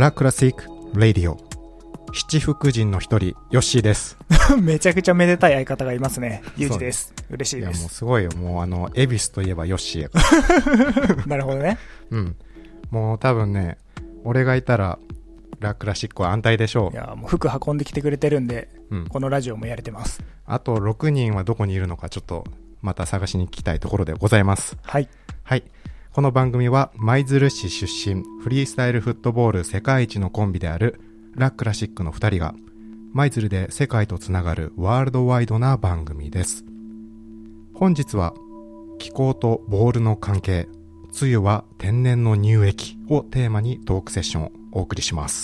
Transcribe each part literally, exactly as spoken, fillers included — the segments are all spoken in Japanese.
ラクラシックラディオ七福神の一人ヨッシーですめちゃくちゃめでたい相方がいますね。ユージです。嬉しいです。 いやもうすごいよ。もうあの恵比寿といえばヨッシーやからなるほどね。 うんもう多分ね俺がいたらラクラシックは安泰でしょう。 いやもう服運んできてくれてるんで、うん、このラジオもやれてます。 あとろくにんはどこにいるのかちょっとまた探しに行きたいところでございます。 はいはい。この番組は舞鶴市出身フリースタイルフットボール世界一のコンビであるラクラシックのふたりが舞鶴で世界とつながるワールドワイドな番組です。本日は気候とボールの関係、梅雨は天然の乳液をテーマにトークセッションをお送りします。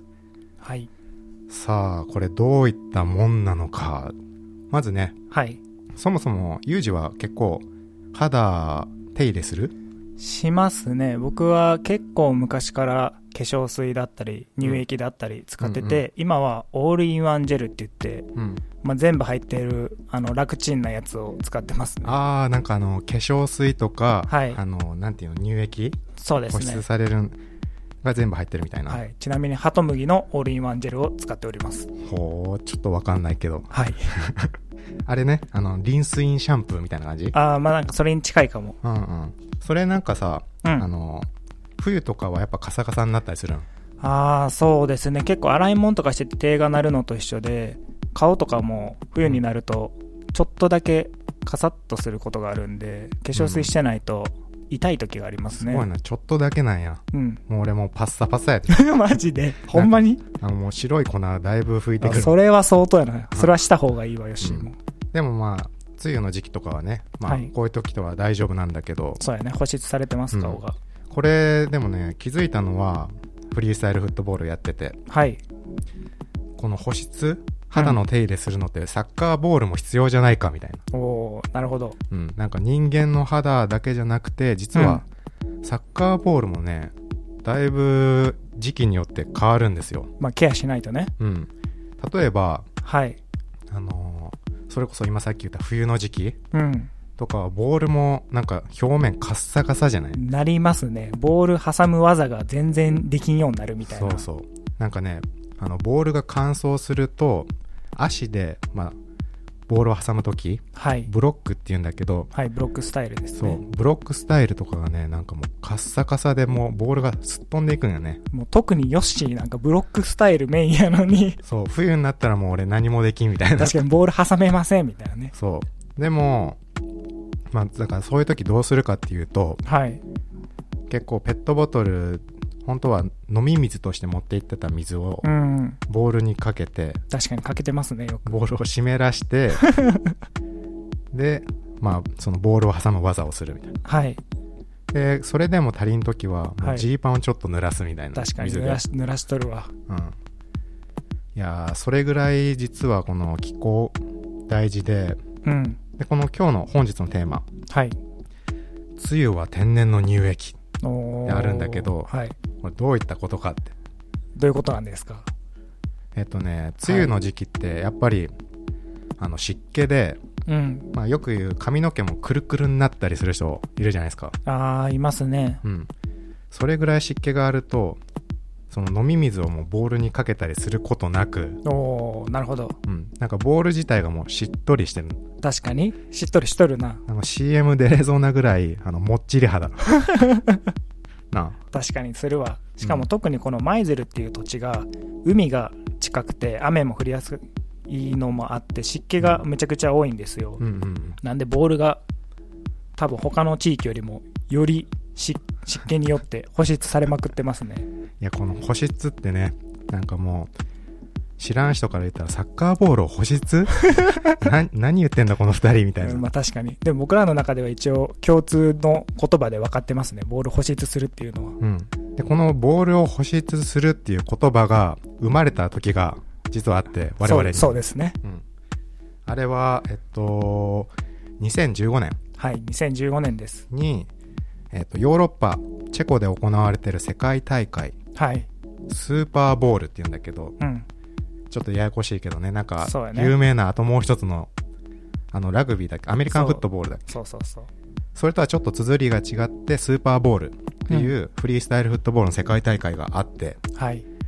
はい。 さあこれどういったもんなのか。まずね、 はい。 そもそもユージは結構肌手入れする？ しますね。僕は結構昔から化粧水だったり乳液だったり使ってて、うんうん、今はオールインワンジェルって言って、うんまあ、全部入っているあの楽ちんなやつを使ってますね。 ああなんかあの化粧水とか、 はい、 あのなんていうの乳液、 そうですね、 保湿されるが全部入ってるみたいな、 はい、ちなみにハトムギのオールインワンジェルを使っております。 ほうちょっとわかんないけど、 はいあれね、あのリンスインシャンプーみたいな感じ？ ああまあなんかそれに近いかも。 うんうんそれなんかさ、うん、あの冬とかはやっぱカサカサになったりするん？ ああそうですね。結構洗い物とかしてて手が鳴るのと一緒で、顔とかも冬になるとちょっとだけカサッとすることがあるんで、化粧水してないと痛い時がありますね。 すごいな、ちょっとだけなんや。うん。もう俺もうパッサパサやってマジでほんまに？ あのもう白い粉だいぶ拭いてくる。 それは相当やな。それはした方がいいわよし、うん、 でもまあ梅雨の時期とかはね、まあ、こういう時とは大丈夫なんだけど、はい、 そうやね、保湿されてます、顔が、 うん、これでもね気づいたのはフリースタイルフットボールやってて、 はい、 この保湿肌の手入れするのってサッカーボールも必要じゃないかみたいな、 うん、おーなるほど、 うん、なんか人間の肌だけじゃなくて実はサッカーボールもねだいぶ時期によって変わるんですよ。 まあケアしないとね、 うん、例えば、 はい、 あのーそれこそ今さっき言った冬の時期、 うん、 とかはボールもなんか表面カッサカサじゃない？ なりますね。ボール挟む技が全然できんようになるみたいな。 そうそうなんかねあのボールが乾燥すると足で、まあ、ボールを挟むとき、はい、ブロックっていうんだけど、 はい、ブロックスタイルですね。 そうブロックスタイルとかがねなんかもうカッサカサでもうボールがすっ飛んでいくんよね。 もう特にヨッシーなんかブロックスタイルメインやのにそう冬になったらもう俺何もできんみたいな。 確かにボール挟めませんみたいなね。 そうでもまあだからそういう時どうするかっていうと、はい、結構ペットボトル本当は飲み水として持って行ってた水をボールにかけて、うん、 確かにかけてますねよく。 ボールを湿らしてでまあそのボールを挟む技をするみたいな。はいでそれでも足りん時はもうジーパンをちょっと濡らすみたいな、 はい、確かに濡らし、濡らしとるわ。 うんいやそれぐらい実はこの気候大事で、うん、でこの今日の本日のテーマ、はい、梅雨は天然の乳液であるんだけど、はい、これどういったことかって。 どういうことなんですか？ えっとね梅雨の時期ってやっぱり、はい、あの湿気で、うんまあ、よく言う髪の毛もくるくるになったりする人いるじゃないですか。 あーいますね、 うん、それぐらい湿気があるとその飲み水をもうボールにかけたりすることなく、 おーなるほど、 うん、なんかボール自体がもうしっとりしてる。 確かにしっとりしとるな。 あの シーエム 出れそうなぐらいあのもっちり肌なあ確かにするわ。しかも特にこの舞鶴っていう土地が海が近くて雨も降りやすいのもあって湿気がめちゃくちゃ多いんですよ、うんうんうん、なんでボールが多分他の地域よりもより湿気によって保湿されまくってますね。 いやこの保湿ってねなんかもう知らん人から言ったらサッカーボールを保湿な何言ってんだこの二人みたいな、 うん、まあ確かに。でも僕らの中では一応共通の言葉で分かってますね、ボール保湿するっていうのは、 うん、でこのボールを保湿するっていう言葉が生まれた時が実はあって我々に。 そう、そうですね、 うん、あれはえっとにせんじゅうごねん、 はいにせんじゅうごねんですに、えっと、ヨーロッパチェコで行われている世界大会、はい、スーパーボールっていうんだけど、うんちょっとややこしいけどね、なんか有名なあともう一つのあのラグビーだっけ、アメリカンフットボールだっけ、 そうそうそうそう、 それとはちょっと綴りが違ってスーパーボールっていうフリースタイルフットボールの世界大会があって、はい、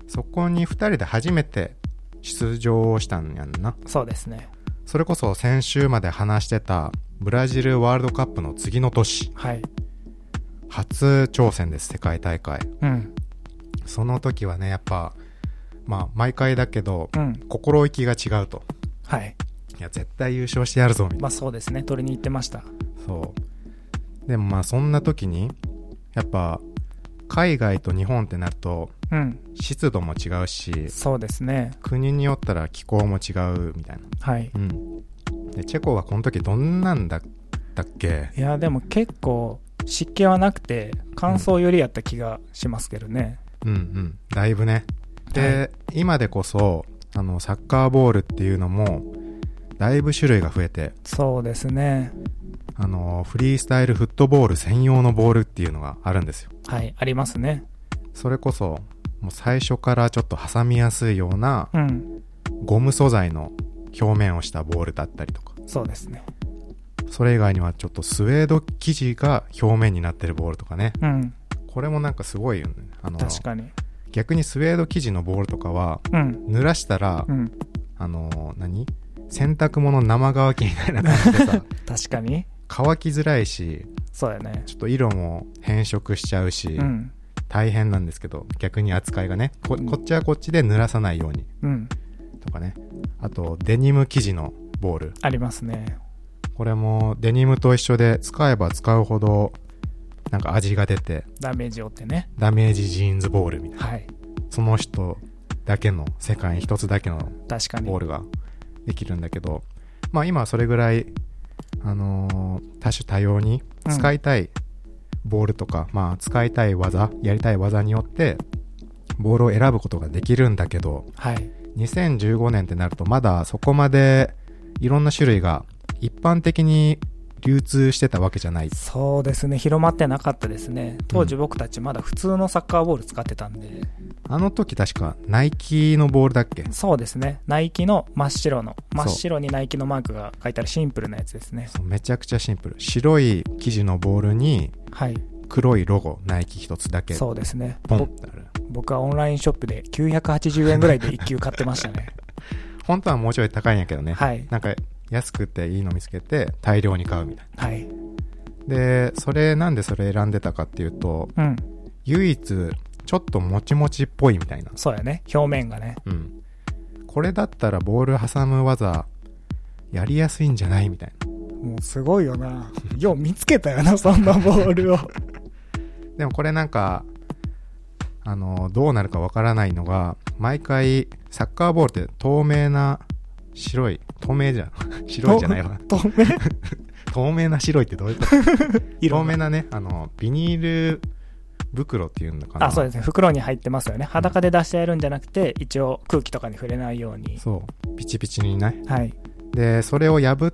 そこにふたりで初めて出場したんやんな。 そうですね。 それこそ先週まで話してたブラジルワールドカップの次の年、 はい、 初挑戦です、世界大会。 うん、 その時はね、やっぱまあ毎回だけど、 うん、 心意気が違うと。 はい。 いや絶対優勝してやるぞみたいな。 まあそうですね、取りに行ってました。 そうでもまあそんな時にやっぱ海外と日本ってなると、 うん、 湿度も違うし、 そうですね、 国によったら気候も違うみたいな。 はい、 うん、でチェコはこの時どんなんだったっけ？ いやでも結構湿気はなくて乾燥よりやった気がしますけどね。 うん、うんうんだいぶね。で、はい、今でこそあのサッカーボールっていうのもだいぶ種類が増えて、 そうですね、 あのフリースタイルフットボール専用のボールっていうのがあるんですよ。 はい、ありますね。 それこそもう最初からちょっと挟みやすいような、 うん、 ゴム素材の表面をしたボールだったりとか。 そうですね。 それ以外にはちょっとスウェード生地が表面になってるボールとかね、 うん、 これもなんかすごいよね。あの確かに逆にスウェード生地のボールとかは、うん、濡らしたら、うん、あの何洗濯物生乾きみたいな感じでさ確かに乾きづらいし、 そうやね、 ちょっと色も変色しちゃうし、うん、大変なんですけど、逆に扱いがね こ, こっちはこっちで濡らさないように、うん、とかね。あとデニム生地のボールありますね。 これもデニムと一緒で使えば使うほどなんか味が出てダメージを負ってね、 ダメージジーンズボールみたいな、 はい、 その人だけの世界に一つだけのボ確かにールができるんだけど、まあ今はそれぐらい、あのー、多種多様に使いたいボールとか、うん、まあ使いたい技、やりたい技によってボールを選ぶことができるんだけど、 はい、 にせんじゅうごねんってなるとまだそこまでいろんな種類が一般的に流通してたわけじゃない。 そうですね、広まってなかったですね。当時僕たちまだ普通のサッカーボール使ってたんで、うん、 あの時確かナイキのボールだっけ？ そうですね、ナイキの真っ白の真っ白にナイキのマークが書いてあるシンプルなやつですね。 そうめちゃくちゃシンプル、白い生地のボールに黒いロゴ、ナイキ一つだけそうですね、 ポンってある。 僕はオンラインショップできゅうひゃくはちじゅうえんぐらいでいっきゅう買ってましたね本当はもうちょい高いんやけどね、 はい、なんか安くていいの見つけて大量に買うみたいな、 はい、 でそれなんでそれ選んでたかっていうと、うん、唯一ちょっともちもちっぽいみたいな。 そうやね、表面がね、 うん、これだったらボール挟む技やりやすいんじゃないみたいな。 もうすごいよなよう見つけたよなそんなボールをでもこれなんかあのどうなるかわからないのが、毎回サッカーボールって透明な白い透明じゃん白いじゃないわ透明透明な白いってどういうこと透明なね、あのビニール袋っていうのかな。 あ、そうですね、袋に入ってますよね。裸で出してやるんじゃなくて、うん、一応空気とかに触れないように、 そうピチピチにね、 はい、 でそれを破って、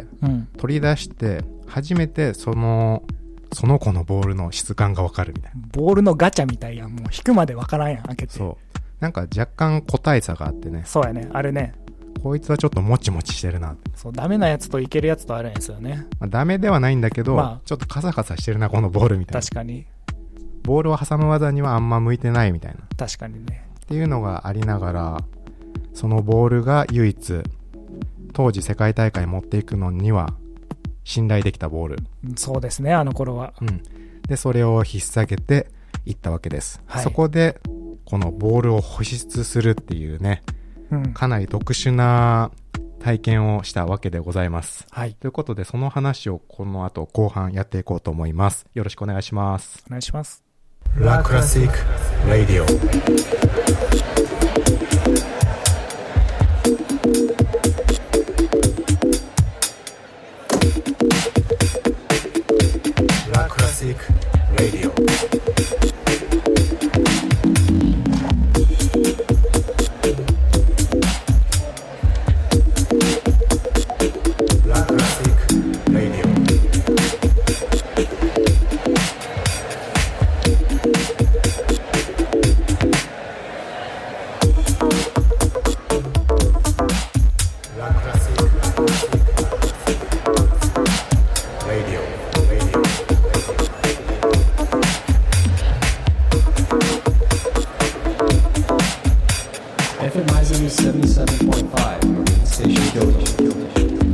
うん、取り出して初めてそのその子のボールの質感が分かるみたいな。 ボールのガチャみたいやん、もう引くまで分からんやん、開けて。 そうなんか若干個体差があってね。 そうやね、あるね。 こいつはちょっともちもちしてるな。 そうダメなやつといけるやつとあるんですよね。 まあ、ダメではないんだけど、まあ、ちょっとカサカサしてるなこのボールみたいな。 確かにボールを挟む技にはあんま向いてないみたいな。 確かにね。 っていうのがありながら、そのボールが唯一当時世界大会持っていくのには信頼できたボール。 そうですね、あの頃は、 うん、でそれを引っ提げていったわけです、はい、そこでこのボールを保湿するっていうね、うん、かなり特殊な体験をしたわけでございます、はい、ということでその話をこの後後半やっていこうと思います。よろしくお願いします。 お願いします。 ラクラシックラディオラクラシックラディオエムセブンティーセブンポイントファイブ ステーション京都。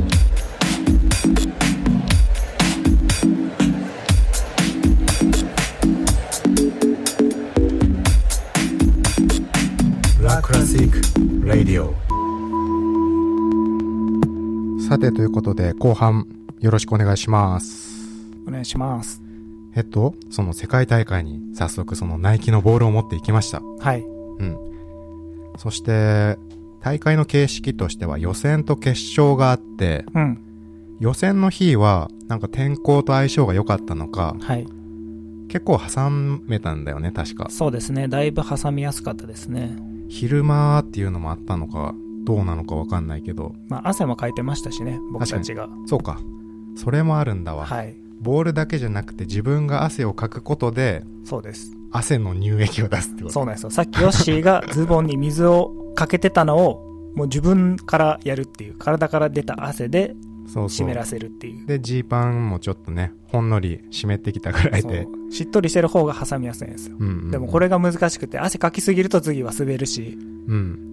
クラシック・ラディオ。さてということで後半よろしくお願いします。 お願いします。 えっとその世界大会に早速そのナイキのボールを持っていきました。 はい。 うん。そして大会の形式としては予選と決勝があって、 うん、 予選の日はなんか天候と相性が良かったのか、 はい、 結構挟めたんだよね確か。 そうですね、だいぶ挟みやすかったですね。 昼間っていうのもあったのかどうなのか分かんないけど、 まあ汗もかいてましたしね、僕たちが。 そうか、それもあるんだわ。 はい。 ボールだけじゃなくて自分が汗をかくことで、 そうです。 汗の乳液を出すってこと。 そうなんですよ。さっきヨッシーがズボンに水をかけてたのをもう自分からやるっていう、体から出た汗で湿らせるっていう。 そうそうでジーパンもちょっとねほんのり湿ってきたぐらいで、 しっとりしてる方が挟みやすいんですよ、うんうんうん、でもこれが難しくて汗かきすぎると次は滑るし。 うん、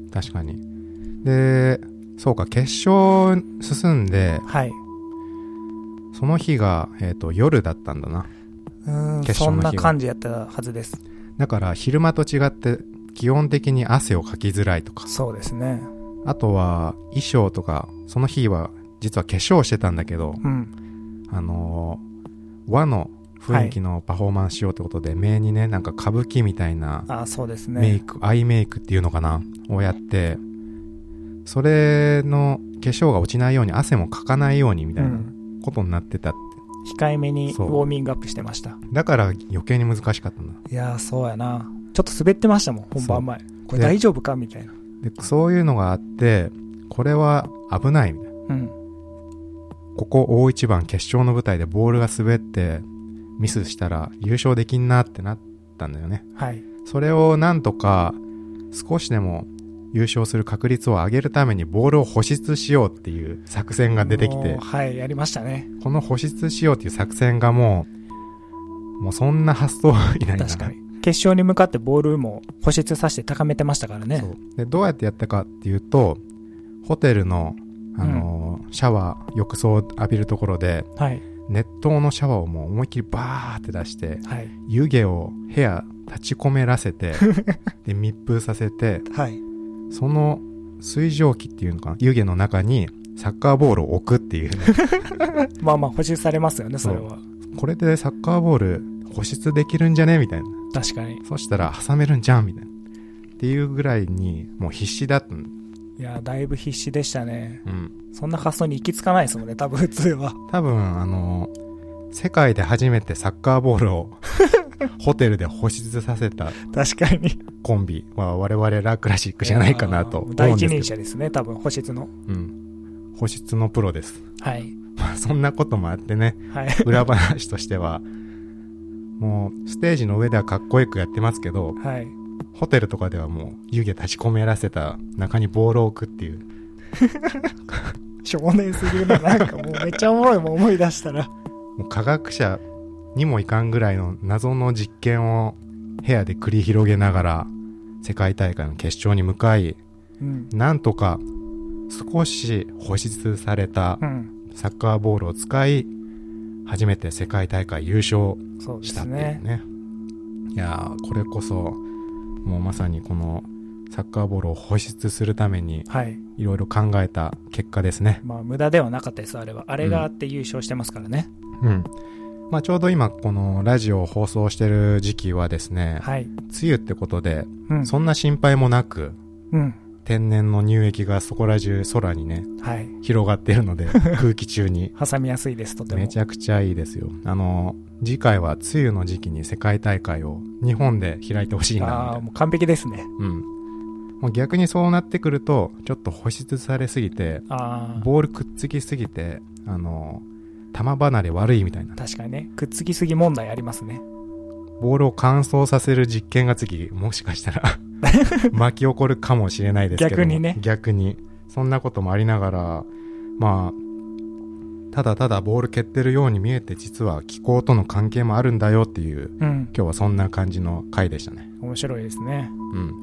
確かに。でそうか、決勝進んで、 はい、 その日が、えーと、夜だったんだな。 うーん、そんな感じやったはずです。 だから昼間と違って基本的に汗をかきづらいとか。 そうですね。あとは衣装とか、その日は実は化粧してたんだけど、 うん、 あのー、和の雰囲気のパフォーマンスしようってことで、はい、目にねなんか歌舞伎みたいなメイク、アイメイクっていうのかなをやって、それの化粧が落ちないように汗もかかないようにみたいなことになってたって、 うん、控えめにウォーミングアップしてました。 だから余計に難しかったんだ。 いやーそうやな、ちょっと滑ってましたもん本番前。これ大丈夫かみたいな。 でそういうのがあって、これは危ないみたいな、うん、ここ大一番決勝の舞台でボールが滑ってミスしたら優勝できんなってなったんだよね。 はい。 それをなんとか少しでも優勝する確率を上げるためにボールを保湿しようっていう作戦が出てきて、 はい、やりましたね。 この保湿しようっていう作戦がもうもうそんな発想いないんだな。 確かに決勝に向かってボールも保湿させて高めてましたからね。 そうでどうやってやったかっていうと、ホテルの、あのーうん、シャワー浴槽を浴びるところで、 はい、 熱湯のシャワーをもう思いっきりバーって出して、 はい、 湯気を部屋立ち込めらせてで密封させて、 はい、 その水蒸気っていうのかな、湯気の中にサッカーボールを置くっていう、ね、 まあまあ保湿されますよねそれは。 これでサッカーボール保湿できるんじゃねみたいな。 確かに。 そしたら挟めるんじゃんみたいなっていうぐらいにもう必死だったん。 いやだいぶ必死でしたね、 うん、 そんな発想に行き着かないですもんね多分普通は。 多分あの世界で初めてサッカーボールをホテルで保湿させた確かにコンビは我々ラクラシックじゃないかなと思うんですけど。 第一人者ですね多分保湿の、 うん、保湿のプロです。 はい。 まあそんなこともあってね、 はい、 裏話としてはもうステージの上ではかっこよくやってますけど、 はい、 ホテルとかではもう湯気立ち込めらせた中にボールを置くっていう少年すぎるな。なんかもうめっちゃおもろいもん思い出したらもう科学者にもいかんぐらいの謎の実験を部屋で繰り広げながら世界大会の決勝に向かい、 うん、 なんとか少し保湿されたサッカーボールを使い初めて世界大会優勝したっていうね。 そうですね。 いやーこれこそもうまさにこのサッカーボールを保湿するためにいろいろ考えた結果ですね。 まあ無駄ではなかったですあれは。あれがあって優勝してますからね。 うん、うんまあ、ちょうど今このラジオを放送してる時期はですね、 はい、 梅雨ってことで、 うん、 そんな心配もなく、 うん、 天然の乳液がそこら中空にね、 はい、 広がってるので空気中に挟みやすいです。とてもめちゃくちゃいいですよ。あの次回は梅雨の時期に世界大会を日本で開いてほしいなみたいな。 ああもう完璧ですね。 うん。もう逆にそうなってくるとちょっと保湿されすぎてあボールくっつきすぎてあの球離れ悪いみたいな。 確かにね、くっつきすぎ問題ありますね。 ボールを乾燥させる実験が次もしかしたら巻き起こるかもしれないですけど逆にね。 逆にそんなこともありながら、まあただただボール蹴ってるように見えて実は気候との関係もあるんだよっていう、 うん、 今日はそんな感じの回でしたね。 面白いですね。 うん。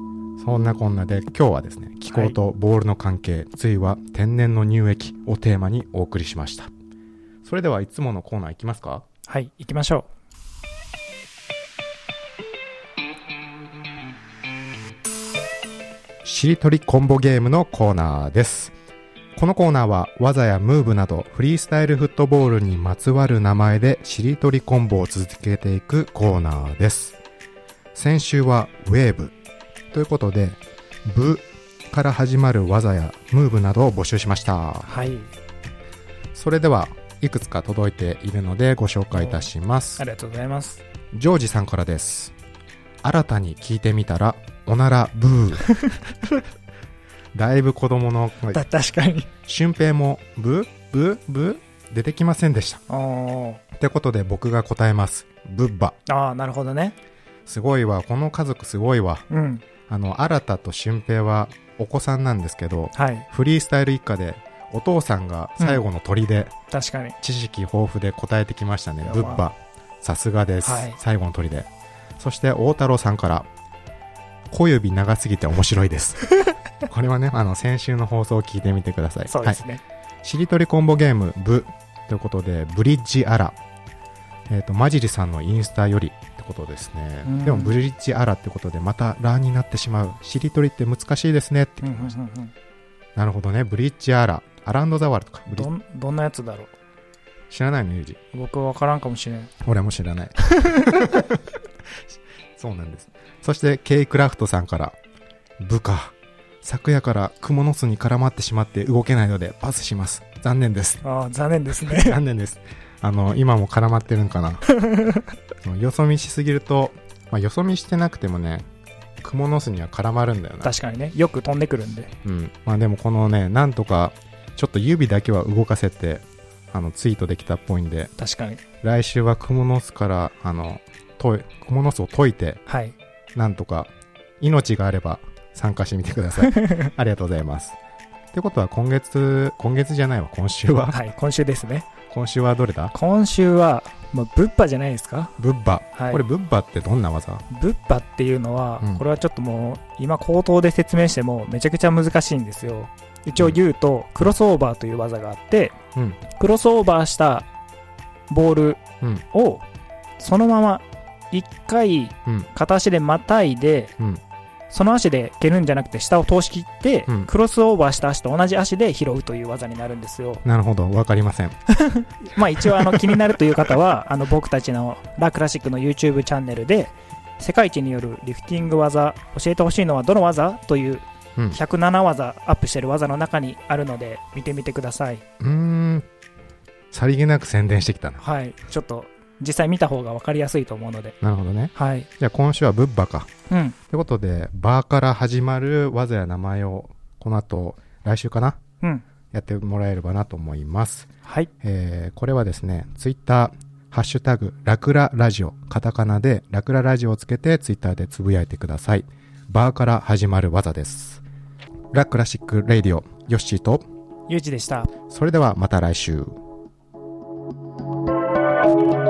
そんなこんなで今日はですね、気候とボールの関係、はい、ついは天然の乳液をテーマにお送りしました。それではいつものコーナーいきますか？ はい、行きましょう。しりとりコンボゲームのコーナーです。このコーナーは技やムーブなどフリースタイルフットボールにまつわる名前でしりとりコンボを続けていくコーナーです。先週はウェーブということで、ブから始まる技やムーブなどを募集しました。 はい。 それではいくつか届いているのでご紹介いたします。 ありがとうございます。 ジョージさんからです。新たに聞いてみたらおならブーだいぶ子供の声。 確かに。 俊平もブブブ出てきませんでした。 おってことで僕が答えます。ブッバ。 ああ、なるほどね。 すごいわ、この家族すごいわ。 うん。 あの新田と俊平はお子さんなんですけど、 はい、 フリースタイル一家でお父さんが最後の鳥で、 うん、確かに知識豊富で答えてきましたね。ブッバ、さすがです、はい、最後の鳥で。そして大太郎さんから小指長すぎて面白いですこれはね、あの先週の放送を聞いてみてください。 そうですね、 はい、しりとりコンボゲームブということで、ブリッジアラ、えーと、マジリさんのインスタよりってことですね。でもブリッジアラってことでまたラになってしまう。しりとりって難しいですねって言ってました、うんうんうん、なるほどね。ブリッジアラ、アランドザワールとか。 どん、どんなやつだろう。 知らないのユージ。 僕は分からんかもしれない。 俺も知らないそうなんです。そしてケイクラフトさんから、部下昨夜からクモの巣に絡まってしまって動けないのでパスします。残念です。 ああ、残念ですね残念です。あの今も絡まってるんかなよそ見しすぎると、まあ、よそ見してなくてもね、クモの巣には絡まるんだよな。 確かにね、よく飛んでくるんで。 うん。まあでもこのね、なんとかちょっと指だけは動かせてあのツイートできたっぽいんで、 確かに来週はクモの巣からあのとクモの巣を解いて、 はい、 なんとか命があれば参加してみてくださいありがとうございます。ってことは今月今月じゃないわ、今週ははい、今週ですね。 今週はどれだ？ 今週は、まあ、ブッバじゃないですか。 ブッバ、 はい、 これブッバってどんな技？ ブッバっていうのは、うん、これはちょっともう今口頭で説明してもめちゃくちゃ難しいんですよ。一応言うと、うん、クロスオーバーという技があって、うん、クロスオーバーしたボールをそのまま一回片足でまたいで、うん、その足で蹴るんじゃなくて下を通し切って、うん、クロスオーバーした足と同じ足で拾うという技になるんですよ。 なるほど、わかりませんまあ一応あの気になるという方はあの僕たちのラクラシックの YouTube チャンネルで世界一によるリフティング技、教えてほしいのはどの技というひゃくななわざアップしてる技の中にあるので見てみてください。 うーん、さりげなく宣伝してきたな。 はい、ちょっと実際見た方が分かりやすいと思うので。 なるほどね。 はい。 じゃあ今週はブッバか。 うん。 ということで、バーから始まる技や名前をこの後来週かな、 うん、 やってもらえればなと思います。 はい。 えー、これはですね、ツイッターハッシュタグラクララジオ、カタカナでラクララジオをつけてツイッターでつぶやいてください。バーから始まる技です。ラクラシックレイディオ、ヨッシーとユージでした。 それではまた来週。